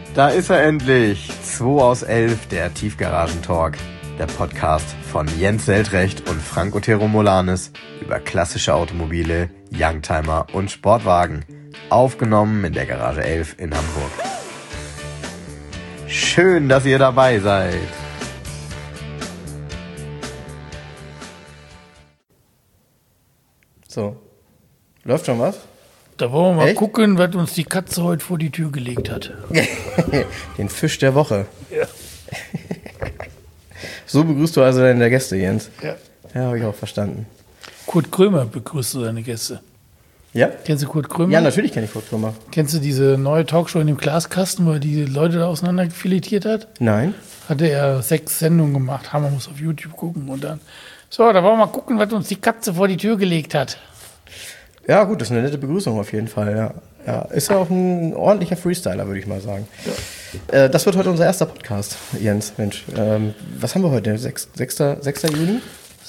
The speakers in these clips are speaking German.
Da ist er endlich. 2 aus 11, der Tiefgaragen-Talk. Der Podcast von Jens Seltrecht und Frank Otero Molanes über klassische Automobile, Youngtimer und Sportwagen. Aufgenommen in der Garage 11 in Hamburg. Schön, dass ihr dabei seid. So, läuft schon was? Da wollen wir mal gucken, was uns die Katze heute vor die Tür gelegt hat. Den Fisch der Woche. Ja. So begrüßt du also deine Gäste, Jens? Ja. Ja, habe ich auch verstanden. Kurt Krömer begrüßt du seine Gäste. Ja? Kennst du Kurt Krömer? Ja, natürlich kenne ich Kurt Krömer. Kennst du diese neue Talkshow in dem Glaskasten, wo er die Leute da auseinanderfiletiert hat? Nein. Hatte er 6 Sendungen gemacht. Man muss auf YouTube gucken und dann... So, da wollen wir mal gucken, was uns die Katze vor die Tür gelegt hat. Ja, gut, das ist eine nette Begrüßung auf jeden Fall, ja. Ja, ist ja auch ein ordentlicher Freestyler, würde ich mal sagen. Ja. Das wird heute unser erster Podcast, Jens. Mensch, was haben wir heute? 6. Juni?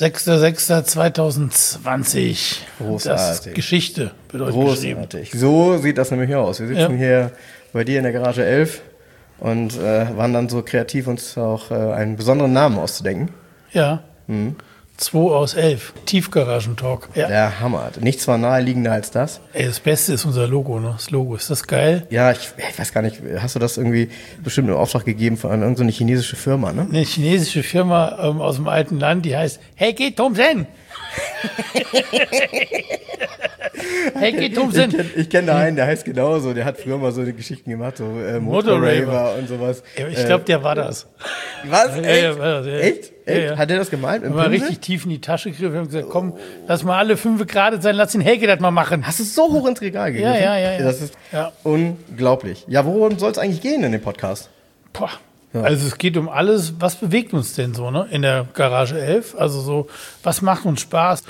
6.6.2020. Großartig. Das ist Geschichte, wird heute großartig. So sieht das nämlich aus. Wir sitzen hier bei dir in der Garage 11 und waren dann so kreativ, uns auch einen besonderen Namen auszudenken. Ja. 2 aus 11. Tiefgaragen-Talk. Ja. Der Hammer. Nichts war naheliegender als das. Ey, das Beste ist unser Logo, ne? Das Logo, ist das geil? Ja, ich weiß gar nicht, hast du das irgendwie bestimmt in Auftrag gegeben von irgendeiner chinesische Firma, ne? Eine chinesische Firma aus dem alten Land, die heißt Heike Thomsen. Heike Thomsen. Ich kenn da einen, der heißt genauso. Der hat früher mal so eine Geschichten gemacht, so Motorraver und sowas. Ja, ich glaube, der war das. Was? Ja, war das, ja. Echt? Ja. Hat der das gemalt? Wir haben richtig tief in die Tasche gegriffen. Wir haben gesagt, komm, lass mal alle 5 gerade sein, lass den Helge das mal machen. Hast du es so hoch ins Regal gegriffen? Ja. Das ist unglaublich. Ja, worum soll es eigentlich gehen in dem Podcast? Boah. Ja. Also es geht um alles, was bewegt uns denn so, ne? In der Garage 11. Also so, was macht uns Spaß?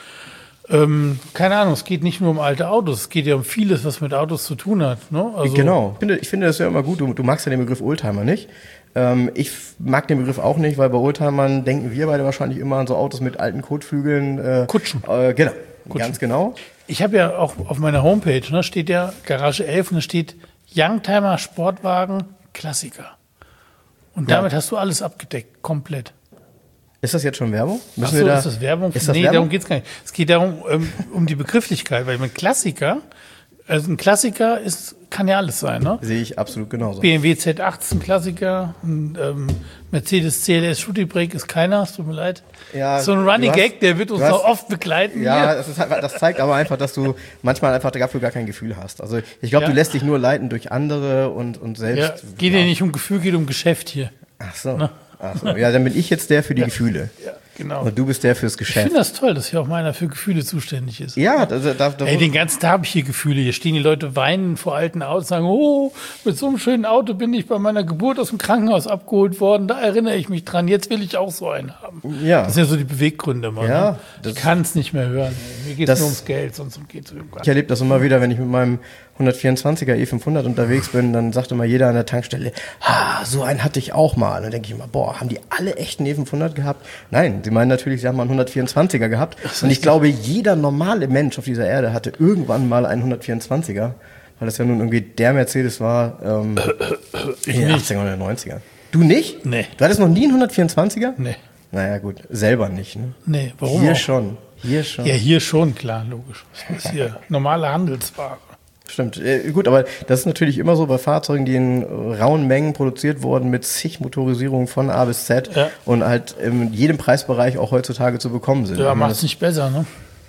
Keine Ahnung, es geht nicht nur um alte Autos, es geht ja um vieles, was mit Autos zu tun hat. Ne? Also genau. Ich finde das ja immer gut. Du magst ja den Begriff Oldtimer nicht. Ich mag den Begriff auch nicht, weil bei Oldtimern denken wir beide wahrscheinlich immer an so Autos mit alten Kotflügeln. Kutschen. Genau, Kutschen. Ganz genau. Ich habe ja auch auf meiner Homepage, ne, steht ja Garage 11 und da steht Youngtimer, Sportwagen, Klassiker. Und damit hast du alles abgedeckt, komplett. Ist das jetzt schon Werbung? Ist das Werbung? Darum geht es gar nicht. Es geht darum, um die Begrifflichkeit, weil ein Klassiker, ein Klassiker kann ja alles sein, ne? Sehe ich absolut genauso. BMW Z8 ist ein Klassiker, ein Mercedes CLS Shooty Brake ist keiner, es tut mir leid. Ja, so ein Running Gag, der wird uns noch oft begleiten. Ja, das zeigt aber einfach, dass du manchmal einfach dafür gar kein Gefühl hast. Also ich glaube, du lässt dich nur leiten durch andere und selbst. Ja, geht ja nicht um Gefühl, geht um Geschäft hier. Ach so. Ja, dann bin ich jetzt der für die Gefühle. Ja, genau. Und du bist der fürs Geschäft. Ich finde das toll, dass hier auch meiner für Gefühle zuständig ist. Ja, den ganzen Tag habe ich hier Gefühle. Hier stehen die Leute weinen vor alten Autos, sagen, oh, mit so einem schönen Auto bin ich bei meiner Geburt aus dem Krankenhaus abgeholt worden. Da erinnere ich mich dran. Jetzt will ich auch so einen haben. Ja. Das sind ja so die Beweggründe immer. Ja, ne? Ich kann es nicht mehr hören. Mir geht es nur ums Geld, sonst geht es Ich erlebe das immer wieder, wenn ich mit meinem 124er E500 unterwegs bin, dann sagt immer jeder an der Tankstelle, so einen hatte ich auch mal. Und dann denke ich immer, haben die alle echt einen E500 gehabt? Nein, sie meinen natürlich, sie haben mal einen 124er gehabt. Und ich glaube, jeder normale Mensch auf dieser Erde hatte irgendwann mal einen 124er, weil das ja nun irgendwie der Mercedes war in den 80er oder 90er. Du nicht? Nee. Du hattest noch nie einen 124er? Nee. Naja, gut, selber nicht. Ne? Nee, warum Hier auch? schon. Ja, hier schon, klar, logisch. Das ist hier normale Handelsware. Stimmt, gut, aber das ist natürlich immer so bei Fahrzeugen, die in rauen Mengen produziert wurden, mit zig Motorisierungen von A bis Z und halt in jedem Preisbereich auch heutzutage zu bekommen sind. Ja, macht es nicht besser, ne?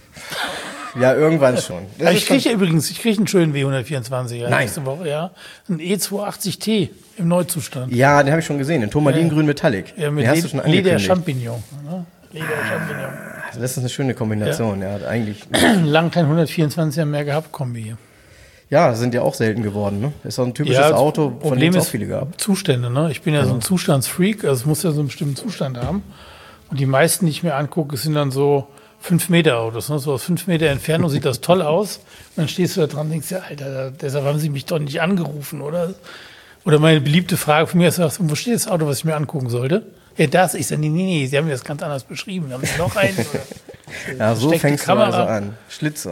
Ja, irgendwann schon. Ich kriege einen schönen W124er nächste Woche, ja. Ein E280T im Neuzustand. Ja, den habe ich schon gesehen, in Turmalingrün Metallic. Ja, mit den hast du schon Leder Champignon. Ne? Das ist eine schöne Kombination, ja eigentlich. Lang kein 124er mehr gehabt, Kombi hier. Ja, sind ja auch selten geworden, ne? Ist auch ein typisches Auto, von dem es auch viele gab. Zustände, ne? Ich bin ja so ein Zustandsfreak, also es muss ja so einen bestimmten Zustand haben. Und die meisten, die ich mir angucke, sind dann so 5-Meter-Autos, ne? So aus 5 Meter Entfernung sieht das toll aus. Und dann stehst du da dran und denkst, ja, Alter, deshalb haben sie mich doch nicht angerufen, oder? Oder meine beliebte Frage von mir ist, wo steht das Auto, was ich mir angucken sollte? Ja, das. Ich sage, nee, sie haben mir das ganz anders beschrieben. Haben sie noch einen? Ja, so fängst du also an. Schlitzohr.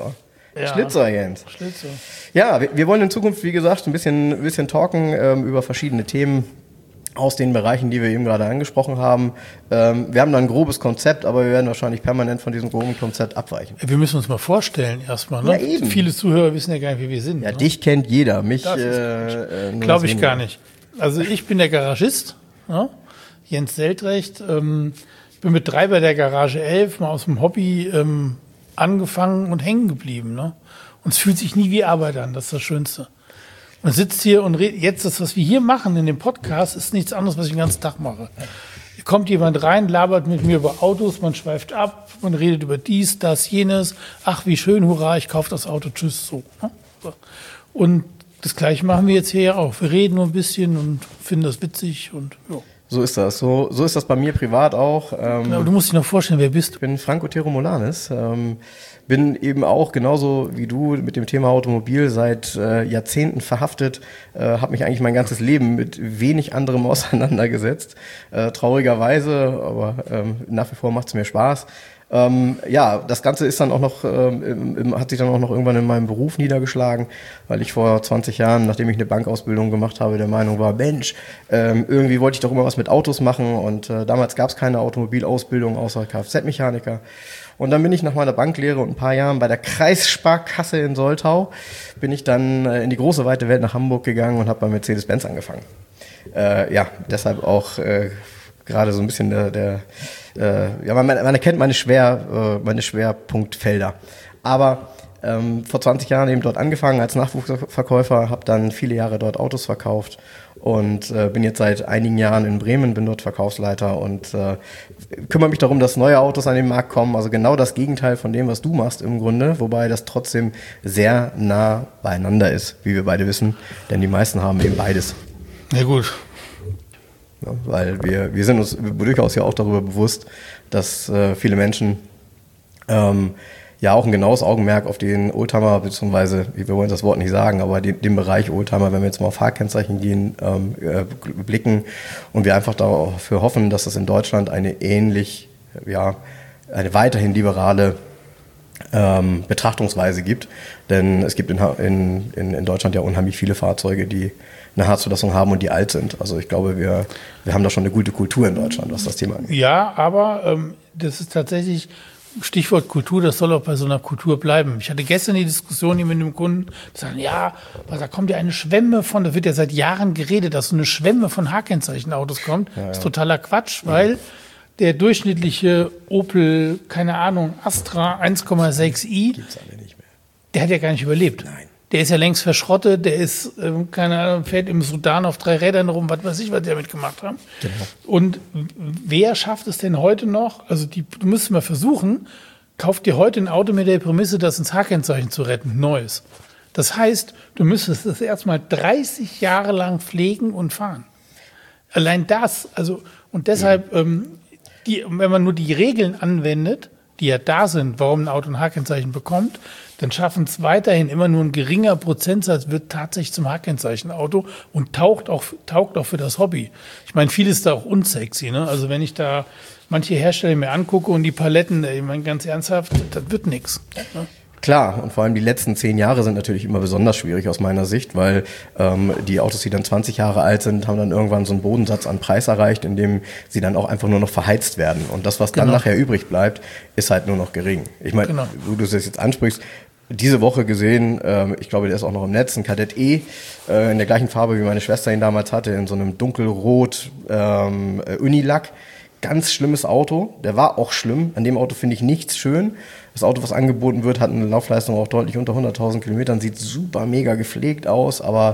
Ja. Schlitzer, Jens. Schlitzer. Ja, wir wollen in Zukunft, wie gesagt, ein bisschen talken über verschiedene Themen aus den Bereichen, die wir eben gerade angesprochen haben. Wir haben da ein grobes Konzept, aber wir werden wahrscheinlich permanent von diesem groben Konzept abweichen. Wir müssen uns mal vorstellen erstmal. Ne? Ja, eben. Viele Zuhörer wissen ja gar nicht, wie wir sind. Ja, ne? dich kennt jeder, mich glaube ich gar nicht. Also ich bin der Garagist, ne? Jens Seltrecht. Ich bin Betreiber der Garage 11, mal aus dem Hobby angefangen und hängen geblieben. Ne? Und es fühlt sich nie wie Arbeit an, das ist das Schönste. Man sitzt hier und redet, jetzt das, was wir hier machen in dem Podcast, ist nichts anderes, was ich den ganzen Tag mache. Hier kommt jemand rein, labert mit mir über Autos, man schweift ab, man redet über dies, das, jenes. Ach, wie schön, hurra, ich kaufe das Auto, tschüss, so. Ne? So. Und das Gleiche machen wir jetzt hier ja auch. Wir reden nur ein bisschen und finden das witzig und jo. So ist das. So ist das bei mir privat auch. Aber du musst dich noch vorstellen, wer bist du? Ich bin Franco Teromolanes. Bin eben auch genauso wie du mit dem Thema Automobil seit Jahrzehnten verhaftet. Habe mich eigentlich mein ganzes Leben mit wenig anderem auseinandergesetzt. Traurigerweise, aber nach wie vor macht es mir Spaß. Ja, das Ganze ist dann auch noch, hat sich dann auch noch irgendwann in meinem Beruf niedergeschlagen, weil ich vor 20 Jahren, nachdem ich eine Bankausbildung gemacht habe, der Meinung war, Mensch, irgendwie wollte ich doch immer was mit Autos machen und damals gab es keine Automobilausbildung außer Kfz-Mechaniker. Und dann bin ich nach meiner Banklehre und ein paar Jahren bei der Kreissparkasse in Soltau, bin ich dann in die große weite Welt nach Hamburg gegangen und habe bei Mercedes-Benz angefangen. Ja, deshalb auch gerade so ein bisschen ja, man erkennt meine Schwerpunktfelder. Aber vor 20 Jahren eben dort angefangen als Nachwuchsverkäufer, habe dann viele Jahre dort Autos verkauft und bin jetzt seit einigen Jahren in Bremen, bin dort Verkaufsleiter und kümmere mich darum, dass neue Autos an den Markt kommen. Also genau das Gegenteil von dem, was du machst im Grunde, wobei das trotzdem sehr nah beieinander ist, wie wir beide wissen, denn die meisten haben eben beides. Ja gut. Ja, weil wir sind uns durchaus ja auch darüber bewusst, dass viele Menschen ja auch ein genaues Augenmerk auf den Oldtimer, beziehungsweise, wir wollen das Wort nicht sagen, aber den Bereich Oldtimer, wenn wir jetzt mal auf Fahrkennzeichen gehen, blicken und wir einfach dafür hoffen, dass es in Deutschland eine weiterhin liberale Betrachtungsweise gibt. Denn es gibt in Deutschland ja unheimlich viele Fahrzeuge, die eine Haarzulassung haben und die alt sind. Also ich glaube, wir haben da schon eine gute Kultur in Deutschland, was das Thema angeht. Ja, aber das ist tatsächlich Stichwort Kultur, das soll auch bei so einer Kultur bleiben. Ich hatte gestern die Diskussion hier mit einem Kunden, die sagen, ja, da kommt ja eine Schwemme von, da wird ja seit Jahren geredet, dass so eine Schwemme von H-Kennzeichen-Autos kommt. Ja, ja. Das ist totaler Quatsch, weil der durchschnittliche Opel, keine Ahnung, Astra 1,6i, Gibt's alle nicht mehr. Der hat ja gar nicht überlebt. Nein. Der ist ja längst verschrottet, der ist, keine Ahnung, fährt im Sudan auf 3 Rädern rum, was weiß ich, was die damit gemacht haben. Genau. Und wer schafft es denn heute noch? Also du müsstest mal versuchen, kauft dir heute ein Auto mit der Prämisse, das ins H-Kennzeichen zu retten, neues. Das heißt, du müsstest es erstmal 30 Jahre lang pflegen und fahren. Allein das, also, und deshalb, wenn man nur die Regeln anwendet, die ja da sind, warum ein Auto ein H-Kennzeichen bekommt, dann schaffen es weiterhin immer nur ein geringer Prozentsatz, wird tatsächlich zum H-Kennzeichen-Auto und taugt auch für das Hobby. Ich meine, vieles ist da auch unsexy, ne? Also wenn ich da manche Hersteller mir angucke und die Paletten, ich meine, ganz ernsthaft, das wird nichts. Ne? Klar, und vor allem die letzten 10 Jahre sind natürlich immer besonders schwierig aus meiner Sicht, weil die Autos, die dann 20 Jahre alt sind, haben dann irgendwann so einen Bodensatz an Preis erreicht, in dem sie dann auch einfach nur noch verheizt werden. Und das, was dann nachher übrig bleibt, ist halt nur noch gering. Ich meine, wo du das jetzt ansprichst, diese Woche gesehen, ich glaube, der ist auch noch im Netz, ein Kadett E, in der gleichen Farbe, wie meine Schwester ihn damals hatte, in so einem dunkelrot Unilack. Ganz schlimmes Auto. Der war auch schlimm. An dem Auto finde ich nichts schön. Das Auto, was angeboten wird, hat eine Laufleistung auch deutlich unter 100.000 Kilometern. Sieht super mega gepflegt aus, aber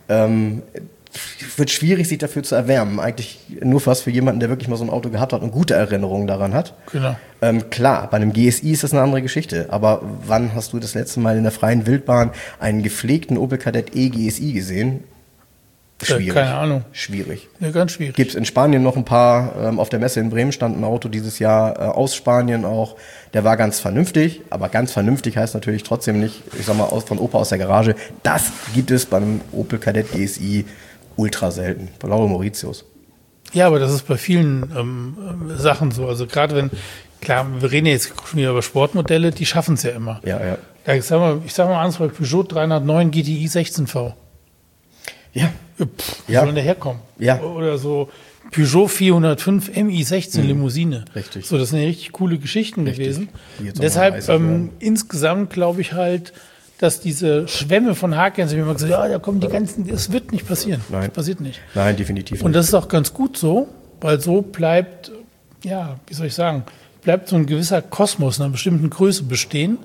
wird schwierig, sich dafür zu erwärmen. Eigentlich nur fast für jemanden, der wirklich mal so ein Auto gehabt hat und gute Erinnerungen daran hat. Genau. Klar, bei einem GSI ist das eine andere Geschichte. Aber wann hast du das letzte Mal in der freien Wildbahn einen gepflegten Opel Kadett E GSI gesehen? Schwierig. Keine Ahnung. Schwierig. Ja, ganz schwierig. Gibt es in Spanien noch ein paar, auf der Messe in Bremen stand ein Auto dieses Jahr aus Spanien auch. Der war ganz vernünftig, aber ganz vernünftig heißt natürlich trotzdem nicht, ich sag mal, von Opa aus der Garage. Das gibt es beim Opel Kadett GSI ultra selten. Bei Lauro Mauritius. Ja, aber das ist bei vielen Sachen so. Also gerade wenn, klar, wir reden jetzt schon wieder über Sportmodelle, die schaffen es ja immer. Ja, ja. Ja, ich sag mal anders, bei Peugeot 309 GTI 16V. Ja. Wie soll denn der herkommen? Ja. Oder so Peugeot 405 MI16 Limousine. Richtig. So, das sind ja richtig coole Geschichten gewesen. Die jetzt auch Deshalb mal heißer werden. insgesamt glaube ich halt, dass diese Schwämme von Haargänsen, wie man gesagt hat, ja, da kommen die ganzen, das wird nicht passieren. Nein. Das passiert nicht. Nein, definitiv nicht. Und das ist auch ganz gut so, weil so bleibt, ja, wie soll ich sagen, bleibt so ein gewisser Kosmos einer bestimmten Größe bestehen.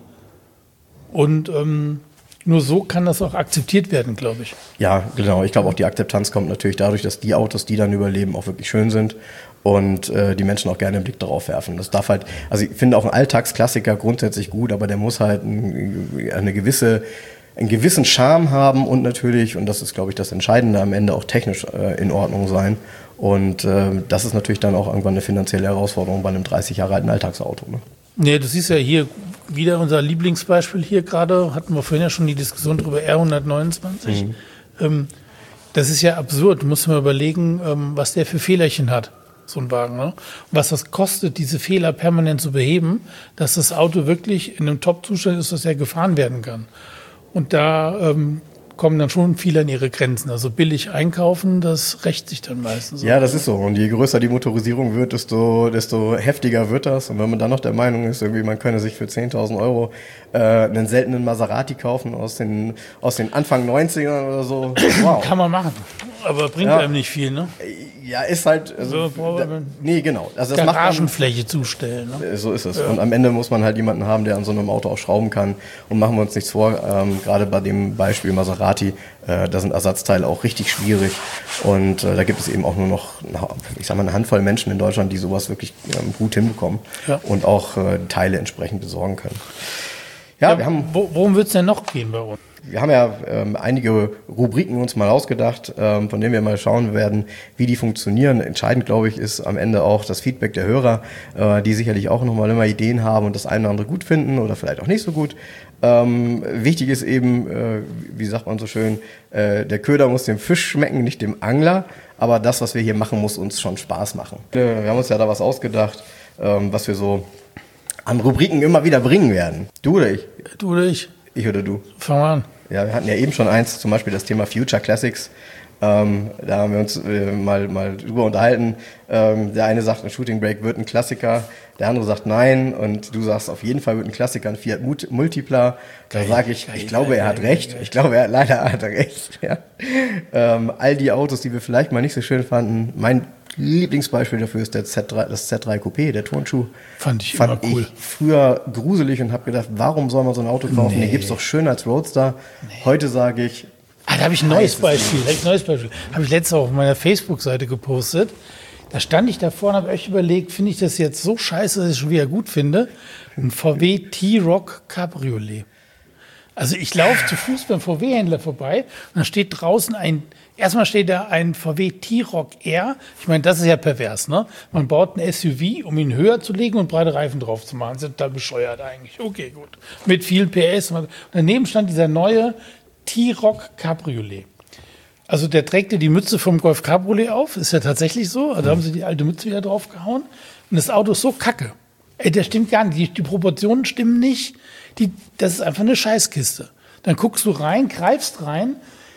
Und nur so kann das auch akzeptiert werden, glaube ich. Ja, genau. Ich glaube auch, die Akzeptanz kommt natürlich dadurch, dass die Autos, die dann überleben, auch wirklich schön sind und die Menschen auch gerne einen Blick darauf werfen. Das darf halt, also ich finde auch ein Alltagsklassiker grundsätzlich gut, aber der muss halt einen gewissen Charme haben und natürlich, und das ist, glaube ich, das Entscheidende, am Ende auch technisch in Ordnung sein. Und das ist natürlich dann auch irgendwann eine finanzielle Herausforderung bei einem 30 Jahre alten Alltagsauto. Ne? Nee, du siehst ja hier wieder unser Lieblingsbeispiel hier gerade, hatten wir vorhin ja schon die Diskussion drüber, R129. Das ist ja absurd, du musst mal überlegen, was der für Fehlerchen hat, so ein Wagen. Ne? Und was das kostet, diese Fehler permanent zu beheben, dass das Auto wirklich in einem Top-Zustand ist, dass er gefahren werden kann. Und da kommen dann schon viele an ihre Grenzen. Also billig einkaufen, das rächt sich dann meistens. Ja, das ist so. Und je größer die Motorisierung wird, desto heftiger wird das. Und wenn man dann noch der Meinung ist, irgendwie man könne sich für 10.000 Euro einen seltenen Maserati kaufen aus den Anfang 90ern oder so, wow. Kann man machen, aber bringt einem nicht viel, ne? Ja, ist halt... Also, nee, genau. Also das Garagenfläche zustellen. Ne? So ist es. Ja. Und am Ende muss man halt jemanden haben, der an so einem Auto auch schrauben kann. Und machen wir uns nichts vor, gerade bei dem Beispiel Maserati, da sind Ersatzteile auch richtig schwierig. Und da gibt es eben auch nur noch, ich sag mal, eine Handvoll Menschen in Deutschland, die sowas wirklich gut hinbekommen und auch Teile entsprechend besorgen können. Ja, wir haben... Worum wird es denn noch gehen bei uns? Wir haben ja einige Rubriken uns mal ausgedacht, von denen wir mal schauen werden, wie die funktionieren. Entscheidend, glaube ich, ist am Ende auch das Feedback der Hörer, die sicherlich auch nochmal immer Ideen haben und das eine oder andere gut finden oder vielleicht auch nicht so gut. Wichtig ist eben, wie sagt man so schön, der Köder muss dem Fisch schmecken, nicht dem Angler. Aber das, was wir hier machen, muss uns schon Spaß machen. Wir haben uns ja da was ausgedacht, was wir so an Rubriken immer wieder bringen werden. Du oder ich? Du oder ich? Ich oder du? Fang mal an. Ja, wir hatten ja eben schon eins, zum Beispiel das Thema Future Classics. Da haben wir uns mal drüber unterhalten. Der eine sagt, ein Shooting Brake wird ein Klassiker, der andere sagt nein und du sagst, auf jeden Fall wird ein Klassiker ein Fiat Multipla. Da sage ich, ich glaube, er hat recht. Ich glaube, er hat recht. Ja. All die Autos, die wir vielleicht mal nicht so schön fanden, mein Lieblingsbeispiel dafür ist das Z3 Coupé, der Turnschuh. Fand ich immer cool. Ich früher gruselig und habe gedacht, warum soll man so ein Auto kaufen? Nee. Den gibt's doch schön als Roadster. Nee. Heute sage ich... da habe ich ein neues Beispiel. Habe ich letztes auf meiner Facebook-Seite gepostet. Da stand ich davor und habe echt überlegt, finde ich das jetzt so scheiße, dass ich es schon wieder gut finde? Ein VW T-Roc Cabriolet. Also ich laufe zu Fuß beim VW-Händler vorbei und da steht draußen erstmal steht da ein VW T-Roc R. Ich meine, das ist ja pervers, ne? Man baut ein SUV, um ihn höher zu legen und breite Reifen drauf zu machen. Das ist total bescheuert eigentlich. Okay, gut. Mit viel PS. Und daneben stand dieser neue T-Roc Cabriolet. Also der trägt ja die Mütze vom Golf Cabriolet auf. Ist ja tatsächlich so. Also haben sie die alte Mütze wieder draufgehauen. Und das Auto ist so kacke. Ey, der stimmt gar nicht. Die Proportionen stimmen nicht. Das ist einfach eine Scheißkiste. Dann guckst du rein, greifst rein.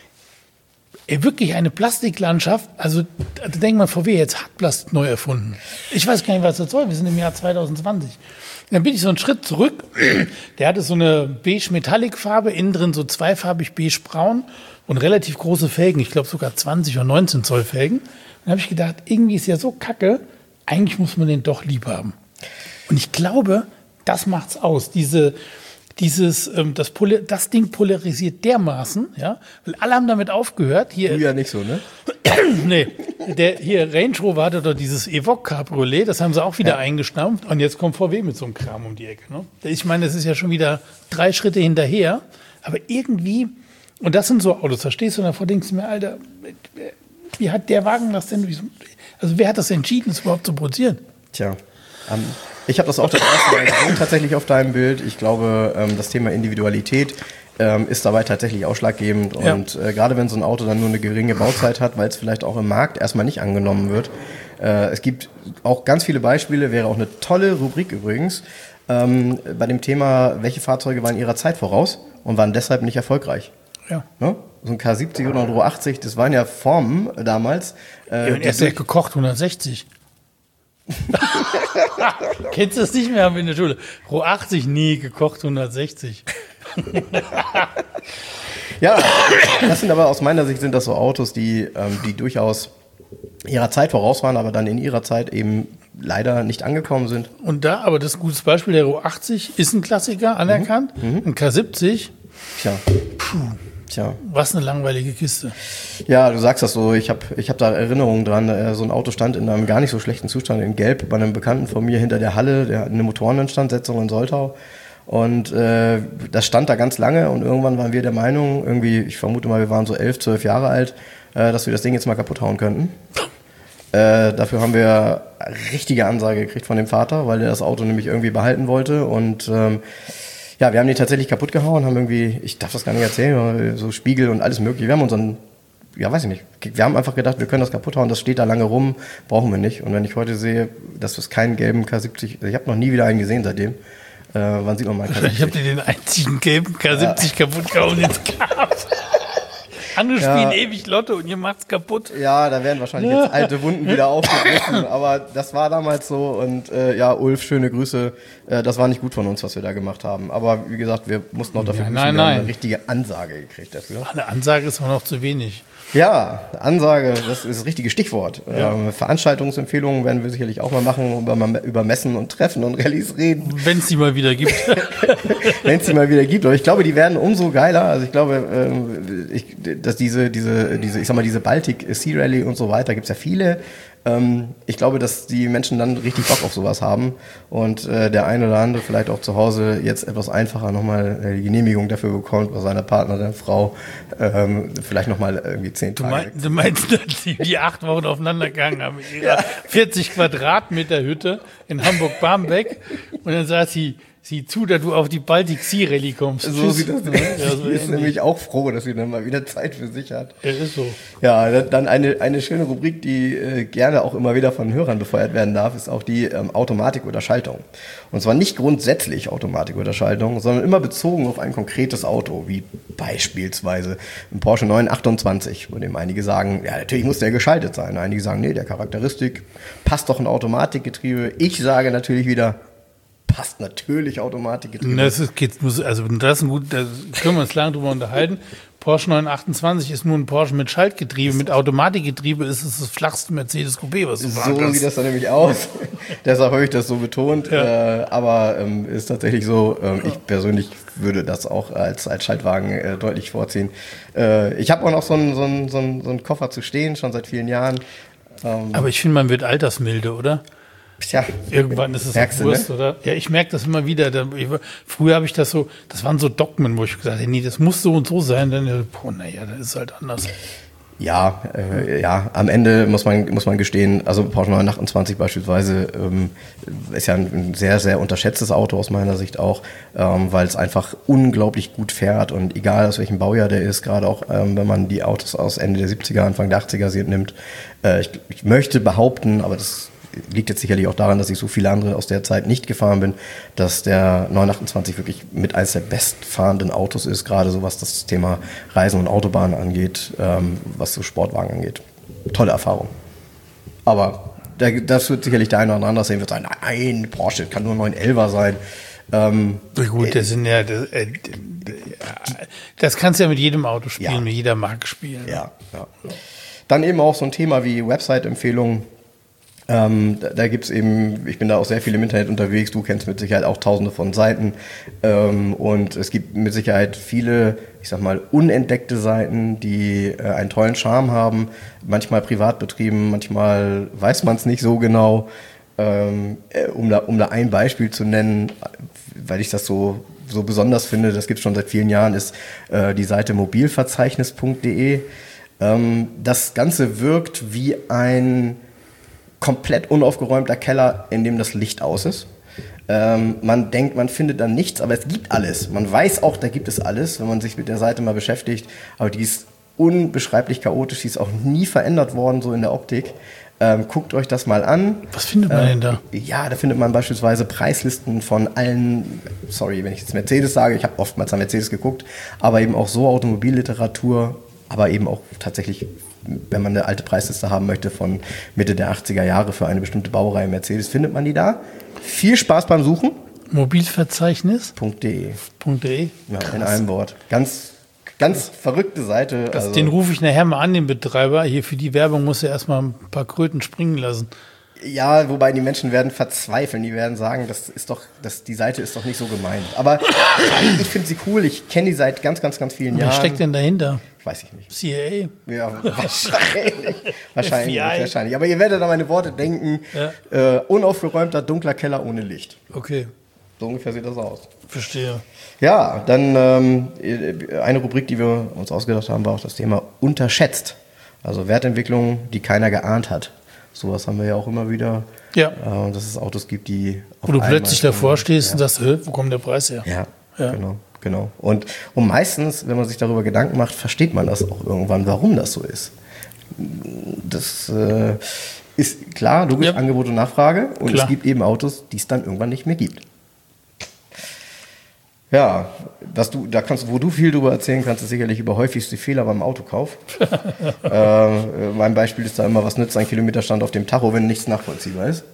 Ey, wirklich eine Plastiklandschaft. Also da denkt man, VW jetzt hat Plastik neu erfunden. Ich weiß gar nicht, was das soll. Wir sind im Jahr 2020. Dann bin ich so einen Schritt zurück. Der hatte so eine beige-Metallic-Farbe, innen drin so zweifarbig beige-braun und relativ große Felgen. Ich glaube sogar 20 oder 19 Zoll Felgen. Dann habe ich gedacht, irgendwie ist ja so kacke. Eigentlich muss man den doch lieb haben. Und ich glaube, das macht's aus. Das Ding polarisiert dermaßen, ja, weil alle haben damit aufgehört. Hier, du ja nicht so, ne? Nee, hier Range Rover hatte doch dieses Evoque Cabriolet, das haben sie auch wieder eingestampft und jetzt kommt VW mit so einem Kram um die Ecke. Ne? Ich meine, das ist ja schon wieder 3 Schritte hinterher, aber irgendwie, und das sind so Autos, da stehst du davor, denkst du mir, Alter, wie hat der Wagen das denn, also wer hat das entschieden, das überhaupt zu produzieren? Tja, ich habe das auch das erste Mal gesehen, tatsächlich auf deinem Bild. Ich glaube, das Thema Individualität ist dabei tatsächlich ausschlaggebend. Ja. Und gerade wenn so ein Auto dann nur eine geringe Bauzeit hat, weil es vielleicht auch im Markt erstmal nicht angenommen wird. Es gibt auch ganz viele Beispiele, wäre auch eine tolle Rubrik übrigens, bei dem Thema, welche Fahrzeuge waren ihrer Zeit voraus und waren deshalb nicht erfolgreich. Ja. Ne? So ein K70 oder ein Ro 80, das waren ja Formen damals. Und erst gekocht 160. Kennst du das nicht mehr in der Schule? Ro 80 nie, gekocht 160. Ja, das sind aber aus meiner Sicht sind das so Autos, die durchaus ihrer Zeit voraus waren, aber dann in ihrer Zeit eben leider nicht angekommen sind. Und aber das ist ein gutes Beispiel, der Ro 80 ist ein Klassiker, anerkannt. Ein K70, Tja. was eine langweilige Kiste. Ja, du sagst das so, ich hab da Erinnerungen dran. So ein Auto stand in einem gar nicht so schlechten Zustand in Gelb bei einem Bekannten von mir hinter der Halle, der hat eine Motoreninstandsetzung in Soltau. Und das stand da ganz lange und irgendwann waren wir der Meinung, irgendwie, ich vermute mal, wir waren so 11, 12 Jahre alt, dass wir das Ding jetzt mal kaputt hauen könnten. Dafür haben wir richtige Ansage gekriegt von dem Vater, weil der das Auto nämlich irgendwie behalten wollte. Und wir haben die tatsächlich kaputt gehauen, haben irgendwie, ich darf das gar nicht erzählen, so Spiegel und alles mögliche. Wir haben unseren, weiß ich nicht, wir haben einfach gedacht, wir können das kaputt hauen, das steht da lange rum, brauchen wir nicht. Und wenn ich heute sehe, dass es keinen gelben K70, ich habe noch nie wieder einen gesehen seitdem. Wann sieht man mal K70? Ich habe dir den einzigen gelben K70 kaputt gehauen, den es gab. Andere spielen ewig Lotto und ihr macht's kaputt. Ja, da werden wahrscheinlich jetzt alte Wunden wieder aufgegriffen, aber das war damals so und Ulf, schöne Grüße. Das war nicht gut von uns, was wir da gemacht haben. Aber wie gesagt, wir mussten auch dafür nein. eine richtige Ansage gekriegt dafür. Eine Ansage ist auch noch zu wenig. Ja, Ansage, das ist das richtige Stichwort. Ja. Veranstaltungsempfehlungen werden wir sicherlich auch mal machen, über Messen und Treffen und Rallyes reden. Wenn es die mal wieder gibt. Wenn es die mal wieder gibt. Aber ich glaube, die werden umso geiler. Also ich glaube, dass diese Baltic Sea Rally und so weiter, gibt's ja viele. Ich glaube, dass die Menschen dann richtig Bock auf sowas haben und der eine oder andere vielleicht auch zu Hause jetzt etwas einfacher nochmal die Genehmigung dafür bekommt, bei seiner Partnerin, Frau, vielleicht nochmal irgendwie 10 Tage. Du meinst, dass die 8 Wochen aufeinander gegangen haben mit ihrer 40 Quadratmeter Hütte in Hamburg-Barmbek und dann sagt sie, sieh zu, dass du auf die Baltic Sea Rally kommst. So sieht das nämlich. So ist nämlich auch froh, dass sie dann mal wieder Zeit für sich hat. Ja, ist so. Ja, dann eine schöne Rubrik, die gerne auch immer wieder von Hörern befeuert werden darf, ist auch die Automatik oder Schaltung. Und zwar nicht grundsätzlich Automatik oder Schaltung, sondern immer bezogen auf ein konkretes Auto, wie beispielsweise ein Porsche 928, von dem einige sagen, ja, natürlich muss der geschaltet sein. Einige sagen, nee, der Charakteristik passt doch ein Automatikgetriebe. Ich sage natürlich wieder, passt natürlich Automatikgetriebe. Da können wir uns lange drüber unterhalten. Porsche 928 ist nur ein Porsche mit Schaltgetriebe. Mit Automatikgetriebe ist es das flachste Mercedes Coupé, was du fahren kannst. So sieht das dann nämlich aus. Deshalb habe ich das so betont. Ja. Aber ist tatsächlich so, ich persönlich würde das auch als Schaltwagen deutlich vorziehen. Ich habe auch noch so einen Koffer zu stehen, schon seit vielen Jahren. Aber ich finde, man wird altersmilde, oder? Tja, irgendwann ist es auch Wurst, ne? Oder? Ja, ich merke das immer wieder. Früher habe ich das so, das waren so Dogmen, wo ich gesagt habe, nee, das muss so und so sein. Dann, naja, das ist halt anders. Ja, am Ende muss man gestehen, also Porsche 928 beispielsweise ist ja ein sehr, sehr unterschätztes Auto aus meiner Sicht auch, weil es einfach unglaublich gut fährt und egal aus welchem Baujahr der ist, gerade auch wenn man die Autos aus Ende der 70er, Anfang der 80er nimmt. Ich möchte behaupten, aber das liegt jetzt sicherlich auch daran, dass ich so viele andere aus der Zeit nicht gefahren bin, dass der 928 wirklich mit eines der bestfahrenden Autos ist, gerade so was das Thema Reisen und Autobahnen angeht, was so Sportwagen angeht. Tolle Erfahrung. Aber das wird sicherlich der eine oder andere sehen, wird sagen, nein, Porsche kann nur 911er sein. Gut, das sind ja, das kannst du ja mit jedem Auto spielen, mit jeder Marke spielen. Ja. Dann eben auch so ein Thema wie Website-Empfehlungen. Da gibt's eben, ich bin da auch sehr viel im Internet unterwegs, du kennst mit Sicherheit auch tausende von Seiten und es gibt mit Sicherheit viele, ich sag mal, unentdeckte Seiten, die einen tollen Charme haben, manchmal privat betrieben, manchmal weiß man es nicht so genau, um da ein Beispiel zu nennen, weil ich das so besonders finde, das gibt's schon seit vielen Jahren, ist die Seite mobilverzeichnis.de. Das Ganze wirkt wie ein komplett unaufgeräumter Keller, in dem das Licht aus ist. Man denkt, man findet dann nichts, aber es gibt alles. Man weiß auch, da gibt es alles, wenn man sich mit der Seite mal beschäftigt. Aber die ist unbeschreiblich chaotisch, die ist auch nie verändert worden, so in der Optik. Guckt euch das mal an. Was findet man denn da? Ja, da findet man beispielsweise Preislisten von allen, sorry, wenn ich jetzt Mercedes sage, ich habe oftmals an Mercedes geguckt, aber eben auch so Automobilliteratur, aber eben auch tatsächlich, wenn man eine alte Preisliste haben möchte von Mitte der 80er Jahre für eine bestimmte Baureihe Mercedes, findet man die da. Viel Spaß beim Suchen. Mobilverzeichnis.de. Ja, in einem Wort. Ganz verrückte Seite. Den rufe ich nachher mal an, den Betreiber. Hier für die Werbung muss er erstmal ein paar Kröten springen lassen. Ja, wobei die Menschen werden verzweifeln. Die werden sagen, die Seite ist doch nicht so gemeint. Aber ich finde sie cool. Ich kenne die seit ganz vielen Jahren. Wer steckt denn dahinter? Weiß ich nicht. CIA? Ja, wahrscheinlich. Aber ihr werdet an meine Worte denken. Ja. Unaufgeräumter, dunkler Keller ohne Licht. Okay. So ungefähr sieht das aus. Verstehe. Ja, dann eine Rubrik, die wir uns ausgedacht haben, war auch das Thema unterschätzt. Also Wertentwicklung, die keiner geahnt hat. Sowas haben wir ja auch immer wieder. Ja. Dass es Autos gibt, die... Wo du plötzlich davor stehst und sagst, wo kommt der Preis her? Ja. Genau. Und meistens, wenn man sich darüber Gedanken macht, versteht man das auch irgendwann, warum das so ist. Das ist klar, logisch, ja. Angebot und Nachfrage. Und klar. Es gibt eben Autos, die es dann irgendwann nicht mehr gibt. Ja, wo du viel drüber erzählen kannst, ist sicherlich über häufigste Fehler beim Autokauf. Mein Beispiel ist da immer, was nützt ein Kilometerstand auf dem Tacho, wenn nichts nachvollziehbar ist.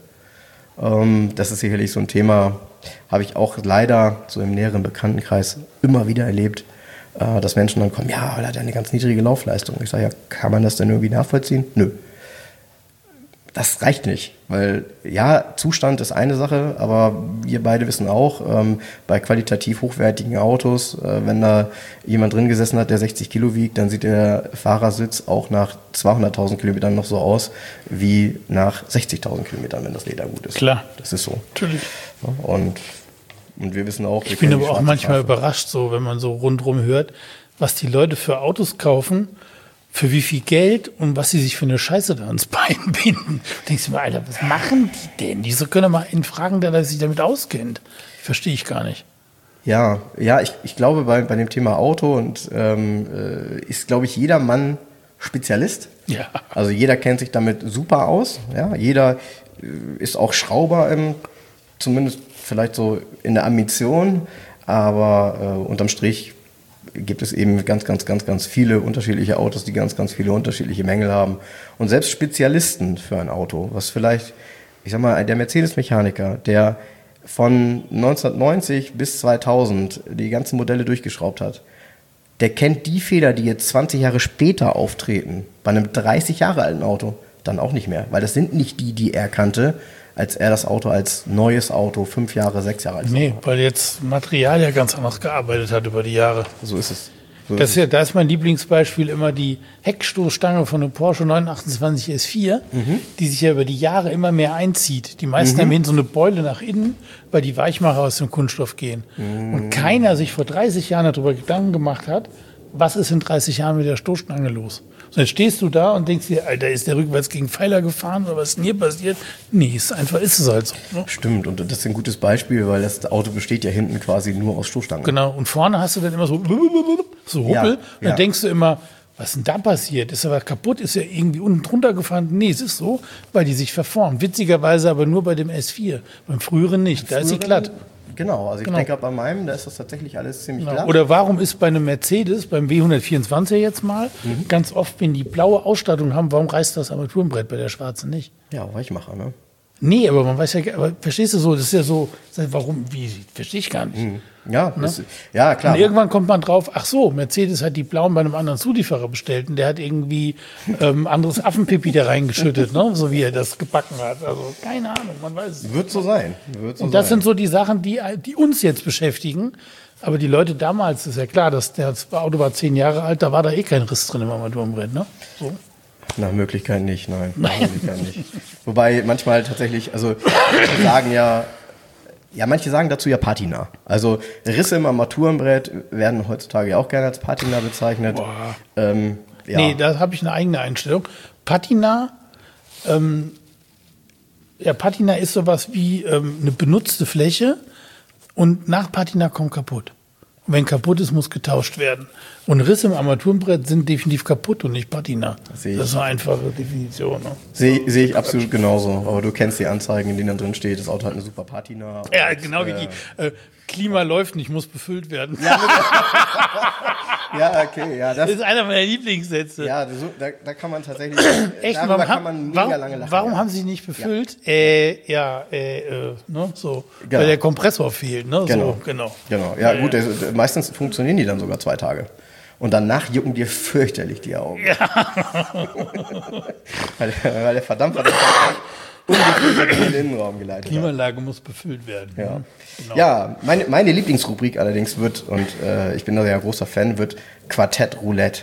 Das ist sicherlich so ein Thema, habe ich auch leider so im näheren Bekanntenkreis immer wieder erlebt, dass Menschen dann kommen, ja, weil er hat eine ganz niedrige Laufleistung. Ich sage, ja, kann man das denn irgendwie nachvollziehen? Nö. Das reicht nicht, weil ja, Zustand ist eine Sache, aber wir beide wissen auch, bei qualitativ hochwertigen Autos, wenn da jemand drin gesessen hat, der 60 Kilo wiegt, dann sieht der Fahrersitz auch nach 200.000 Kilometern noch so aus wie nach 60.000 Kilometern, wenn das Leder gut ist. Klar. Das ist so. Natürlich. Und wir wissen auch... Ich bin aber auch manchmal überrascht, so wenn man so rundherum hört, was die Leute für Autos kaufen, für wie viel Geld und was sie sich für eine Scheiße da ans Bein binden. Da denkst du mir, Alter, was machen die denn? Wieso können mal einen fragen, der sich damit auskennt? Verstehe ich gar nicht. Ja, ich glaube, bei dem Thema Auto und ist, glaube ich, jeder Mann Spezialist. Ja. Also jeder kennt sich damit super aus. Ja? Jeder ist auch Schrauber, zumindest vielleicht so in der Ambition, aber unterm Strich gibt es eben ganz viele unterschiedliche Autos, die ganz viele unterschiedliche Mängel haben. Und selbst Spezialisten für ein Auto, was vielleicht, ich sag mal, der Mercedes-Mechaniker, der von 1990 bis 2000 die ganzen Modelle durchgeschraubt hat, der kennt die Fehler, die jetzt 20 Jahre später auftreten, bei einem 30 Jahre alten Auto, dann auch nicht mehr. Weil das sind nicht die er kannte, als er das Auto als neues Auto 5 Jahre, 6 Jahre alt hat. Nee, weil jetzt Material ja ganz anders gearbeitet hat über die Jahre. So ist es. Da ist mein Lieblingsbeispiel immer die Heckstoßstange von einem Porsche 928 S4, die sich ja über die Jahre immer mehr einzieht. Die meisten haben hinten so eine Beule nach innen, weil die Weichmacher aus dem Kunststoff gehen. Und keiner sich vor 30 Jahren darüber Gedanken gemacht hat, was ist in 30 Jahren mit der Stoßstange los? So, jetzt stehst du da und denkst dir, Alter, ist der rückwärts gegen Pfeiler gefahren oder was ist denn hier passiert? Nee, ist es halt so. Ne? Stimmt, und das ist ein gutes Beispiel, weil das Auto besteht ja hinten quasi nur aus Stoßstangen. Genau, und vorne hast du dann immer so Huppel. Ja, und dann denkst du immer, was ist denn da passiert? Ist aber kaputt? Ist ja irgendwie unten drunter gefahren? Nee, es ist so, weil die sich verformt. Witzigerweise aber nur bei dem S4. Beim früheren nicht, da ist sie glatt. Genau, also ich denke, bei meinem, da ist das tatsächlich alles ziemlich glatt. Oder warum ist bei einem Mercedes, beim W124 jetzt mal, ganz oft, wenn die blaue Ausstattung haben, warum reißt das Armaturenbrett bei der schwarzen nicht? Ja, Weichmacher, ne? Nee, aber man weiß ja, aber verstehst du so, das ist ja so, warum, wie, verstehe ich gar nicht. Ja, ne? Ja, klar. Und irgendwann kommt man drauf, ach so, Mercedes hat die blauen bei einem anderen Zulieferer bestellt und der hat irgendwie anderes Affenpipi da reingeschüttet, ne? So wie er das gebacken hat. Also keine Ahnung, man weiß es. Wird so sein. Und das sind so die Sachen, die uns jetzt beschäftigen. Aber die Leute damals, ist ja klar, das Auto war 10 Jahre alt, da war da eh kein Riss drin im Armaturenbrett, ne? So. Nach Möglichkeit nicht, nein. Nach Möglichkeit nicht. Wobei manchmal tatsächlich, also sagen manche sagen dazu ja Patina. Also Risse im Armaturenbrett werden heutzutage ja auch gerne als Patina bezeichnet. Nee, da habe ich eine eigene Einstellung. Patina, Patina ist sowas wie eine benutzte Fläche und nach Patina kommt kaputt. Und wenn kaputt ist, muss getauscht werden. Und Risse im Armaturenbrett sind definitiv kaputt und nicht Patina. Das ist eine einfache Definition. Ne? Sehe ich absolut genauso. Aber du kennst die Anzeigen, in denen dann drin steht, das Auto hat eine super Patina. Ja, genau wie die Klima läuft nicht, muss befüllt werden. Ja, okay. Ja, das ist einer meiner Lieblingssätze. Ja, da kann man tatsächlich, echt, kann man mega lange lachen. Warum haben sie nicht befüllt? Ne, so, genau. Weil der Kompressor fehlt. Ne? Genau. So, genau. Ja, gut, meistens funktionieren die dann sogar 2 Tage. Und danach jucken dir fürchterlich die Augen. Ja. weil der Verdampfer ungefähr in den Innenraum geleitet hat. Klimaanlage muss befüllt werden. Ja, genau. Ja, meine Lieblingsrubrik allerdings wird, und ich bin da ja großer Fan, wird Quartett Roulette.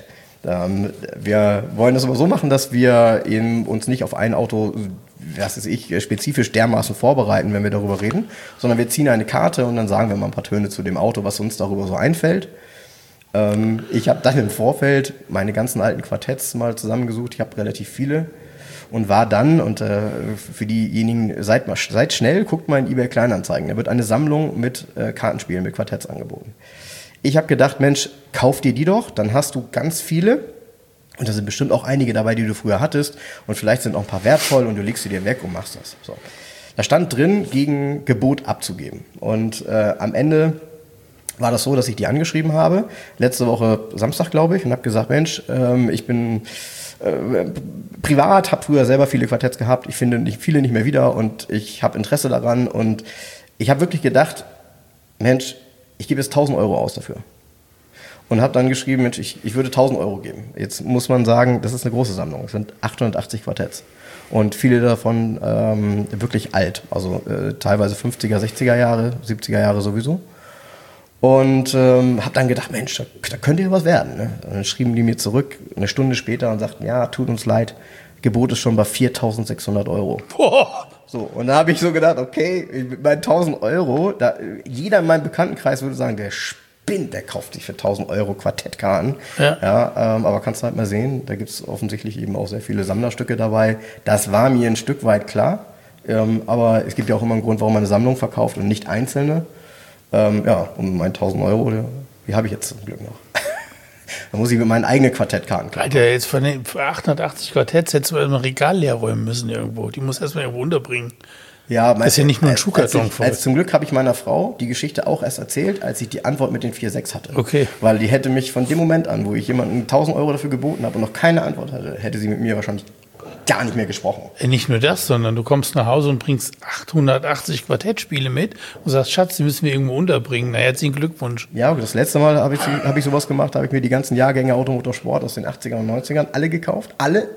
Wir wollen das aber so machen, dass wir eben uns nicht auf ein Auto, was weiß ich, spezifisch dermaßen vorbereiten, wenn wir darüber reden, sondern wir ziehen eine Karte und dann sagen wir mal ein paar Töne zu dem Auto, was uns darüber so einfällt. Ich habe dann im Vorfeld meine ganzen alten Quartetts mal zusammengesucht. Ich habe relativ viele. Und war dann, und für diejenigen, seid schnell, guckt mal in eBay Kleinanzeigen. Da wird eine Sammlung mit Kartenspielen, mit Quartetts angeboten. Ich habe gedacht, Mensch, kauf dir die doch, dann hast du ganz viele. Und da sind bestimmt auch einige dabei, die du früher hattest. Und vielleicht sind auch ein paar wertvoll und du legst sie dir weg und machst das. So. Da stand drin, gegen Gebot abzugeben. Und am Ende war das so, dass ich die angeschrieben habe. Letzte Woche Samstag, glaube ich, und habe gesagt, Mensch, ich bin privat, habe früher selber viele Quartetts gehabt, ich finde viele nicht mehr wieder und ich habe Interesse daran und ich habe wirklich gedacht, Mensch, ich gebe jetzt 1.000 Euro aus dafür. Und habe dann geschrieben, Mensch, ich würde 1.000 Euro geben. Jetzt muss man sagen, das ist eine große Sammlung, es sind 880 Quartetts. Und viele davon wirklich alt, also teilweise 50er, 60er Jahre, 70er Jahre sowieso. Und habe dann gedacht, Mensch, da könnte ja was werden. Ne? Und dann schrieben die mir zurück, eine Stunde später, und sagten, ja, tut uns leid, Gebot ist schon bei 4.600 Euro. Boah. So, und da habe ich so gedacht, okay, bei 1.000 Euro, jeder in meinem Bekanntenkreis würde sagen, der spinnt, der kauft sich für 1.000 Euro Quartettkarten. Ja. Aber kannst du halt mal sehen, da gibt es offensichtlich eben auch sehr viele Sammlerstücke dabei. Das war mir ein Stück weit klar, aber es gibt ja auch immer einen Grund, warum man eine Sammlung verkauft und nicht einzelne. Um meine 1.000 Euro, die habe ich jetzt zum Glück noch. Da muss ich mit meinen eigenen Quartettkarten kaufen. Alter, jetzt für 880 Quartetts hättest du erstmal ein Regal leer räumen müssen irgendwo. Die muss erstmal irgendwo unterbringen. Ja, das ist ja nicht nur ein Schuhkarton voll. Zum Glück habe ich meiner Frau die Geschichte auch erst erzählt, als ich die Antwort mit den 4,6 hatte. Okay. Weil die hätte mich von dem Moment an, wo ich jemandem 1.000 Euro dafür geboten habe und noch keine Antwort hatte, hätte sie mit mir wahrscheinlich gar nicht mehr gesprochen. Nicht nur das, sondern du kommst nach Hause und bringst 880 Quartettspiele mit und sagst, Schatz, die müssen wir irgendwo unterbringen. Na, herzlichen Glückwunsch. Ja, das letzte Mal habe ich sowas gemacht, habe ich mir die ganzen Jahrgänge Automotorsport aus den 80ern und 90ern alle gekauft. Alle.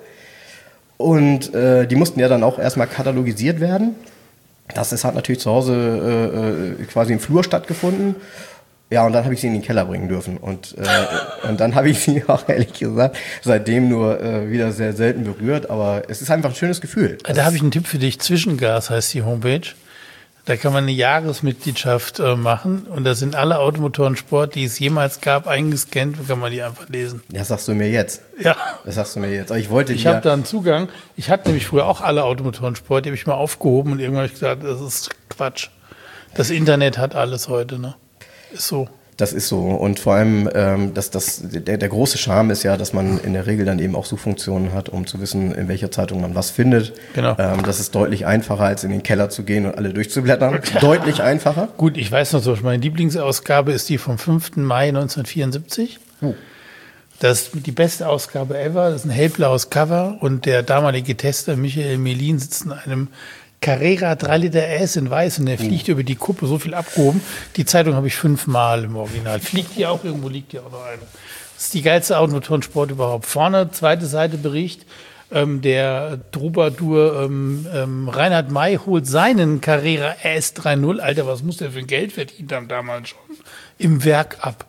Und die mussten ja dann auch erstmal katalogisiert werden. Das hat natürlich zu Hause quasi im Flur stattgefunden. Ja, und dann habe ich sie in den Keller bringen dürfen. Und dann habe ich sie auch, ehrlich gesagt, seitdem nur wieder sehr selten berührt. Aber es ist einfach ein schönes Gefühl. Da habe ich einen Tipp für dich. Zwischengas heißt die Homepage. Da kann man eine Jahresmitgliedschaft machen. Und da sind alle Automotoren Sport, die es jemals gab, eingescannt. Und kann man die einfach lesen. Das sagst du mir jetzt. Ja. Das sagst du mir jetzt. Aber ich habe da einen Zugang. Ich hatte nämlich früher auch alle Automotoren Sport. Die habe ich mal aufgehoben. Und irgendwann habe ich gesagt, das ist Quatsch. Das Internet hat alles heute, ne? Ist so. Das ist so. Und vor allem, der große Charme ist ja, dass man in der Regel dann eben auch Suchfunktionen hat, um zu wissen, in welcher Zeitung man was findet. Genau. Das ist deutlich einfacher, als in den Keller zu gehen und alle durchzublättern. Deutlich einfacher. Gut, ich weiß noch so, meine Lieblingsausgabe ist die vom 5. Mai 1974. Das ist die beste Ausgabe ever. Das ist ein hellblaues Cover und der damalige Tester Michael Melin sitzt in einem Carrera 3 Liter S in weiß und der fliegt über die Kuppe, so viel abgehoben. Die Zeitung habe ich 5-mal im Original. Fliegt die auch irgendwo, liegt die auch noch eine. Das ist die geilste Automotorensport überhaupt. Vorne, zweite Seite Bericht, der Troubadour Reinhard May holt seinen Carrera RS 3.0, Alter, was muss der für ein Geld verdient haben damals schon, im Werk ab.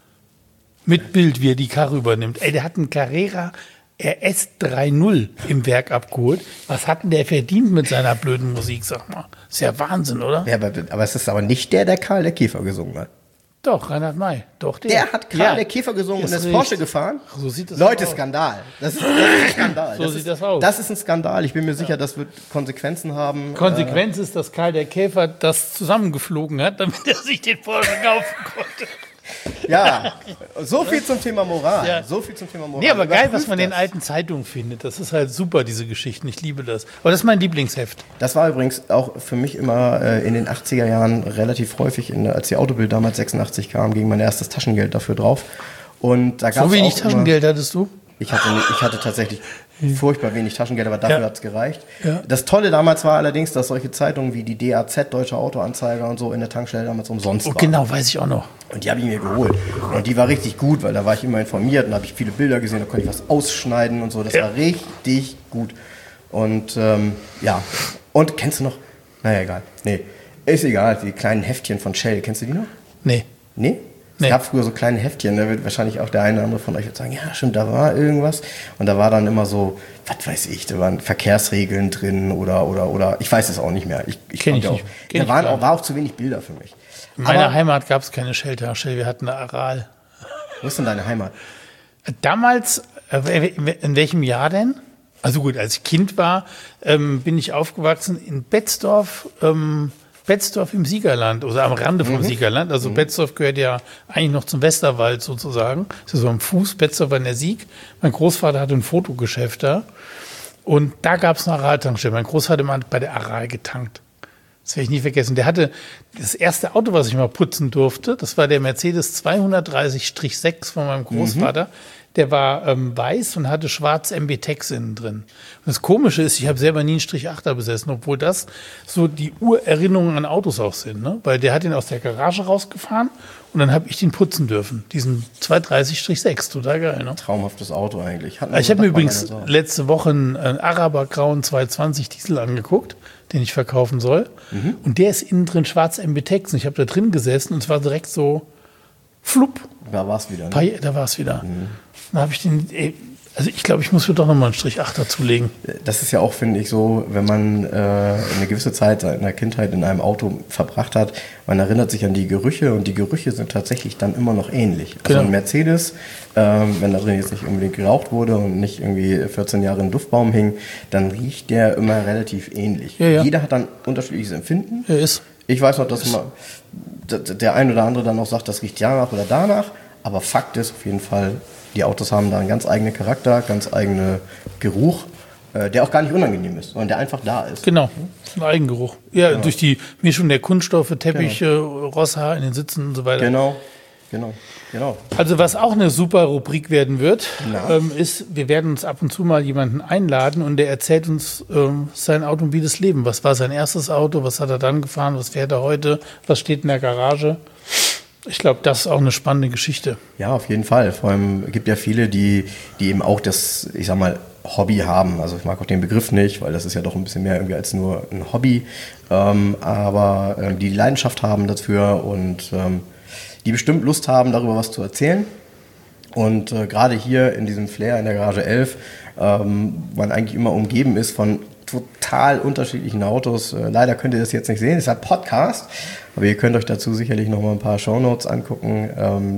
Mit Bild, wie er die Karre übernimmt. Ey, der hat einen Carrera RS 3.0 im Werk abgeholt. Was hat denn der verdient mit seiner blöden Musik, sag mal? Ist ja Wahnsinn, oder? Ja, aber es ist aber nicht der Karl der Käfer gesungen hat. Doch, Reinhard May. Doch, der hat Karl der Käfer gesungen und ist Porsche gefahren. So sieht das Leute, aus. Skandal. Das ist ein Skandal. Sieht das aus. Das ist ein Skandal. Ich bin mir sicher, das wird Konsequenzen haben. Konsequenz ist, dass Karl der Käfer das zusammengeflogen hat, damit er sich den Porsche kaufen konnte. Ja, so viel zum Thema Moral. Ja. So viel zum Thema Moral. Nee, aber geil, was Überprüft man in das. alten Zeitungen findet. Das ist halt super, diese Geschichten. Ich liebe das. Aber das ist mein Lieblingsheft. Das war übrigens auch für mich immer in den 80er Jahren relativ häufig, als die Autobild damals 86 kam, ging mein erstes Taschengeld dafür drauf. Und da gab's So wenig auch Taschengeld hattest du? Ich hatte tatsächlich furchtbar wenig Taschengeld, aber dafür Ja. hat es gereicht. Ja. Das Tolle damals war allerdings, dass solche Zeitungen wie die DAZ, Deutsche Autoanzeiger und so in der Tankstelle damals umsonst Oh, waren. genau, weiß ich auch noch. Und die habe ich mir geholt. Und die war richtig gut, weil da war ich immer informiert und da habe ich viele Bilder gesehen, da konnte ich was ausschneiden und so. Das war richtig gut. Und ja, und kennst du noch? Naja, egal. Nee, ist egal, die kleinen Heftchen von Shell, kennst du die noch? Nee. Nee? Es Nee. gab früher so kleine Heftchen, da wird wahrscheinlich auch der eine oder andere von euch jetzt sagen, ja stimmt, da war irgendwas. Und da war dann immer so, was weiß ich, da waren Verkehrsregeln drin oder ich weiß es auch nicht mehr. Ich Kenn ich konnte nicht. auch. Kenn Da ich waren gar auch, war auch zu wenig Bilder für mich. In meiner Aber Heimat gab es keine Shell-Tankstelle, wir hatten eine Aral. wo ist denn deine Heimat? Damals, in welchem Jahr denn? Also gut, als ich Kind war, bin ich aufgewachsen in Betzdorf, Betzdorf im Siegerland, oder am Rande vom Siegerland. Also Betzdorf gehört ja eigentlich noch zum Westerwald sozusagen. Das ist so am Fuß, Betzdorf war in der Sieg. Mein Großvater hatte ein Fotogeschäft da. Und da gab es eine Aral-Tankstelle. Mein Großvater hat bei der Aral getankt. Das werde ich nie vergessen. Der hatte das erste Auto, was ich mal putzen durfte. Das war der Mercedes 230-6 von meinem Großvater. Der war weiß und hatte schwarz MB-Tex innen drin. Und das Komische ist, ich habe selber nie einen Strich 8er besessen, obwohl das so die Urerinnerungen an Autos auch sind. Ne? Weil der hat ihn aus der Garage rausgefahren und dann habe ich den putzen dürfen. Diesen 230-6, total geil. Ne? Traumhaftes Auto eigentlich. Ich habe mir übrigens letzte Woche einen Araber-grauen 220 Diesel angeguckt, den ich verkaufen soll. Und der ist innen drin schwarz MB-Tex. Und ich habe da drin gesessen und es war direkt so flupp. Da war es wieder. Ne? Da war es wieder. Dann habe ich den, also ich glaube, ich muss mir doch nochmal einen Strich 8 dazulegen. Das ist ja auch, finde ich, so, wenn man eine gewisse Zeit in der Kindheit in einem Auto verbracht hat, man erinnert sich an die Gerüche und die Gerüche sind tatsächlich dann immer noch ähnlich. Also Genau. ein Mercedes, wenn da drin jetzt nicht unbedingt geraucht wurde und nicht irgendwie 14 Jahre im Duftbaum hing, dann riecht der immer relativ ähnlich. Ja, ja. Jeder hat dann unterschiedliches Empfinden. Ja, ist. Ich weiß noch, dass der ein oder andere dann auch sagt, das riecht danach oder danach, aber Fakt ist auf jeden Fall, die Autos haben da einen ganz eigenen Charakter, ganz eigenen Geruch, der auch gar nicht unangenehm ist, sondern der einfach da ist. Genau, das ist ein Eigengeruch. Ja, durch die Mischung der Kunststoffe, Teppiche, Rosshaar in den Sitzen und so weiter. Genau. Also was auch eine super Rubrik werden wird, Na? ist, wir werden uns ab und zu mal jemanden einladen und der erzählt uns sein automobiles Leben. Was war sein erstes Auto, was hat er dann gefahren, was fährt er heute, was steht in der Garage. Ich glaube, das ist auch eine spannende Geschichte. Ja, auf jeden Fall. Vor allem gibt ja viele, die eben auch das, ich sag mal, Hobby haben. Also ich mag auch den Begriff nicht, weil das ist ja doch ein bisschen mehr irgendwie als nur ein Hobby. Aber die Leidenschaft haben dafür und die bestimmt Lust haben, darüber was zu erzählen. Und gerade hier in diesem Flair in der Garage 11, man eigentlich immer umgeben ist von total unterschiedlichen Autos. Leider könnt ihr das jetzt nicht sehen, es ist ein Podcast, aber ihr könnt euch dazu sicherlich noch mal ein paar Shownotes angucken.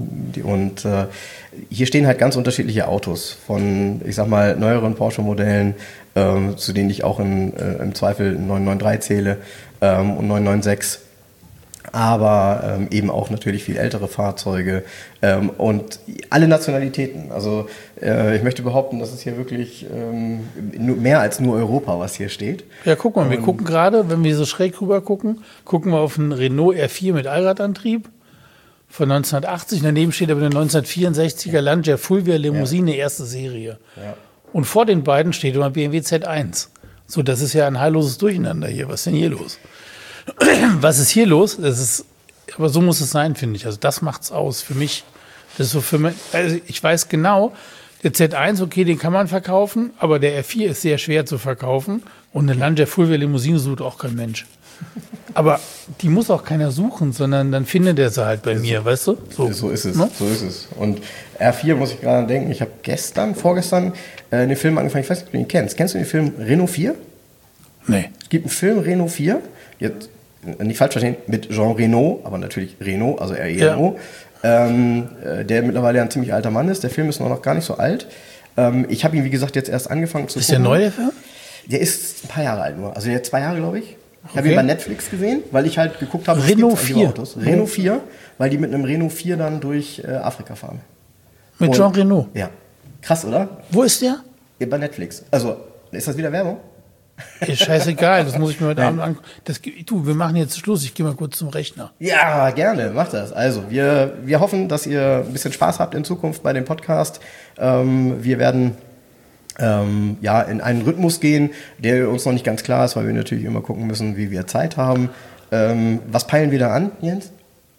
Hier stehen halt ganz unterschiedliche Autos, von, ich sag mal, neueren Porsche-Modellen, zu denen ich auch im Zweifel 993 zähle und 996. Aber eben auch natürlich viel ältere Fahrzeuge und alle Nationalitäten. Also ich möchte behaupten, das ist hier wirklich mehr als nur Europa, was hier steht. Ja, guck mal, wir gucken gerade, wenn wir so schräg rüber gucken wir auf einen Renault R4 mit Allradantrieb von 1980. Daneben steht aber eine 1964er Lancia Fulvia Limousine, erste Serie. Ja. Und vor den beiden steht immer BMW Z1. So, das ist ja ein heilloses Durcheinander hier. Was ist denn hier los? Was ist hier los? Aber so muss es sein, finde ich. Also das macht's aus für mich. Das ist so für mich, also ich weiß genau, der Z1, okay, den kann man verkaufen, aber der R4 ist sehr schwer zu verkaufen und eine Lancia Fulvia Limousine sucht auch kein Mensch. Aber die muss auch keiner suchen, sondern dann findet er sie halt bei mir, weißt du? So ist es, Ne? so ist es. Und R4 muss ich gerade denken, ich habe vorgestern den Film angefangen, ich weiß nicht, ob du ihn kennst. Kennst du den Film Renault 4? Nee. Es gibt einen Film Renault 4, jetzt nicht falsch verstehen, mit Jean Reno, aber natürlich Renault, also R-E-N-O, der mittlerweile ja ein ziemlich alter Mann ist. Der Film ist noch gar nicht so alt. Ich habe ihn, wie gesagt, jetzt erst angefangen zu gucken. Ist der neu, der Film? Der ist ein paar Jahre alt nur. Also der hat 2 Jahre, glaube ich. Ich habe ihn bei Netflix gesehen, weil ich halt geguckt habe, Renault 4. Autos. Renault 4, weil die mit einem Renault 4 dann durch Afrika fahren. Mit Jean Renault? Ja. Krass, oder? Wo ist der? Ja, bei Netflix. Also, ist das wieder Werbung? Ist scheißegal, das muss ich mir heute Abend angucken. Du, wir machen jetzt Schluss, ich gehe mal kurz zum Rechner. Ja, gerne, macht das. Also, wir hoffen, dass ihr ein bisschen Spaß habt in Zukunft bei dem Podcast. Wir werden in einen Rhythmus gehen, der uns noch nicht ganz klar ist, weil wir natürlich immer gucken müssen, wie wir Zeit haben. Was peilen wir da an, Jens?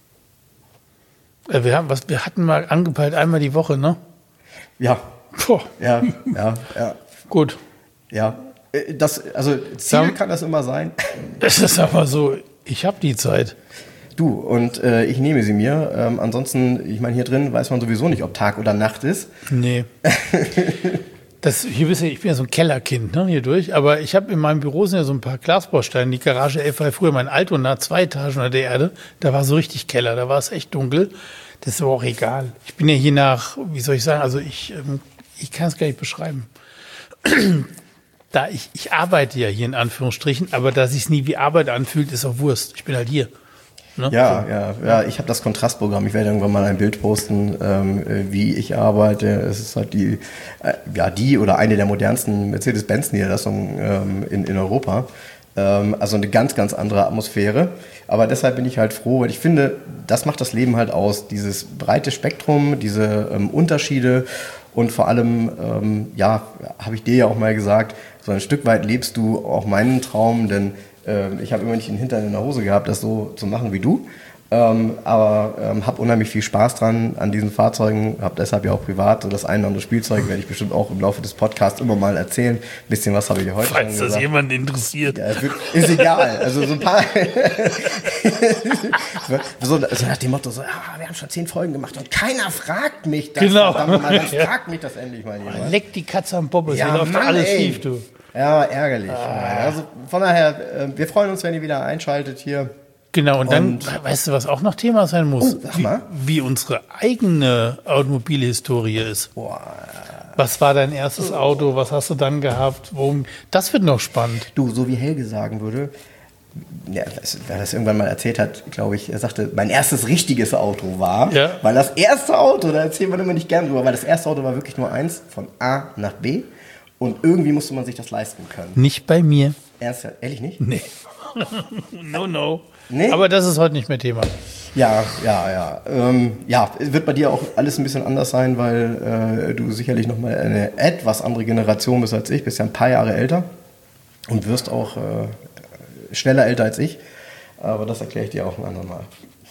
Wir hatten mal angepeilt, einmal die Woche, ne? Ja. Boah. Ja. Gut. Ja. Ziel kann das immer sein. Es ist aber so, ich habe die Zeit. Du, und ich nehme sie mir. Ansonsten, ich meine, hier drin weiß man sowieso nicht, ob Tag oder Nacht ist. Nee. Ich bin ja so ein Kellerkind, ne, hier durch. Aber ich habe in meinem Büro sind ja so ein paar Glasbausteine. Die Garage 11 war früher mein Altona, 2 Etagen unter der Erde. Da war so richtig Keller, da war es echt dunkel. Das ist aber auch egal. Ich bin ja hier nach, wie soll ich sagen, also ich kann es gar nicht beschreiben. Ich arbeite ja hier in Anführungsstrichen, aber da sich nie wie Arbeit anfühlt, ist auch Wurst. Ich bin halt hier. Ne? Ja, ich habe das Kontrastprogramm. Ich werde irgendwann mal ein Bild posten, wie ich arbeite. Es ist halt die oder eine der modernsten Mercedes-Benz-Niederlassungen in Europa. Also eine ganz, ganz andere Atmosphäre. Aber deshalb bin ich halt froh, weil ich finde, das macht das Leben halt aus. Dieses breite Spektrum, diese Unterschiede und vor allem, habe ich dir ja auch mal gesagt, so ein Stück weit lebst du auch meinen Traum, denn ich habe immer nicht den Hintern in der Hose gehabt, das so zu machen wie du. Aber habe unheimlich viel Spaß dran an diesen Fahrzeugen, habe deshalb ja auch privat so das ein oder andere Spielzeug, werde ich bestimmt auch im Laufe des Podcasts immer mal erzählen. Ein bisschen was habe ich ja heute Falls schon das jemand interessiert. Ja, ist egal, also so ein paar so nach dem Motto, wir haben schon 10 Folgen gemacht und keiner fragt mich das. Genau. Dann fragt mich das endlich mal jemand. Leck die Katze am Bobbes, Ja, hier läuft Mann, alles ey. schief, du. Ja, ärgerlich. Also von daher, wir freuen uns, wenn ihr wieder einschaltet hier. Genau, und dann, weißt du, was auch noch Thema sein muss? Sag mal. Wie unsere eigene Automobilhistorie ist. Boah. Was war dein erstes Auto? Was hast du dann gehabt? Das wird noch spannend. Du, so wie Helge sagen würde, ja, wer das irgendwann mal erzählt hat, glaube ich, er sagte, mein erstes richtiges Auto war, Ja. weil das erste Auto, da erzählt man immer nicht gern drüber, weil das erste Auto war wirklich nur eins, von A nach B und irgendwie musste man sich das leisten können. Nicht bei mir. Ehrlich nicht? Nee. No. Nee? Aber das ist heute nicht mehr Thema. Ja. Es wird bei dir auch alles ein bisschen anders sein, weil du sicherlich nochmal eine etwas andere Generation bist als ich, bist ja ein paar Jahre älter und wirst auch schneller älter als ich. Aber das erkläre ich dir auch ein andermal.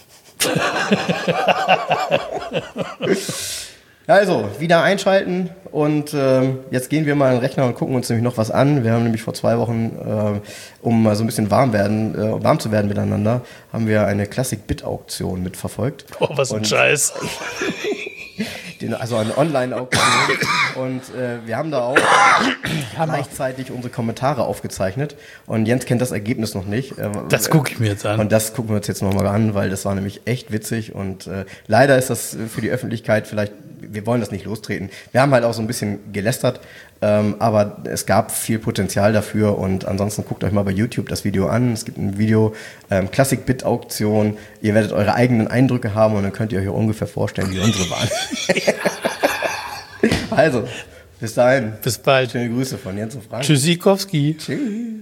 Also, wieder einschalten und jetzt gehen wir mal in den Rechner und gucken uns nämlich noch was an. Wir haben nämlich vor 2 Wochen, um mal so ein bisschen warm zu werden miteinander, haben wir eine Classic-Bit-Auktion mitverfolgt. Oh, was ein Scheiß. Also eine Online-Auktion. Und wir haben da auch gleichzeitig unsere Kommentare aufgezeichnet. Und Jens kennt das Ergebnis noch nicht. Das gucke ich mir jetzt an. Und das gucken wir uns jetzt nochmal an, weil das war nämlich echt witzig. Und leider ist das für die Öffentlichkeit vielleicht, wir wollen das nicht lostreten. Wir haben halt auch so ein bisschen gelästert, aber es gab viel Potenzial dafür. Und ansonsten guckt euch mal bei YouTube das Video an. Es gibt ein Video, Classic-Bit-Auktion. Ihr werdet eure eigenen Eindrücke haben und dann könnt ihr euch auch ungefähr vorstellen, wie unsere waren. Also, bis dahin. Bis bald. Schöne Grüße von Jens und Frank. Tschüssikowski. Tschüss.